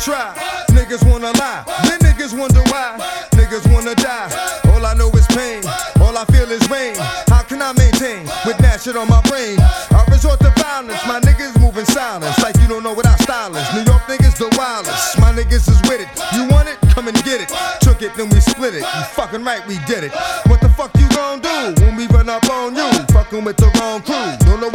try. Niggas wanna lie, then niggas wonder why. Niggas wanna die, all I know is pain. All I feel is rain. How can I maintain with that shit on my brain? I resort to violence, my niggas moving silence. Like you don't know what our style is. New York niggas the wildest, my niggas is with it. You want it? Come and get it. Took it, then we split it. You fucking right, we did it. What the fuck you gon' do when we run up on you? Fucking with the wrong crew. Don't know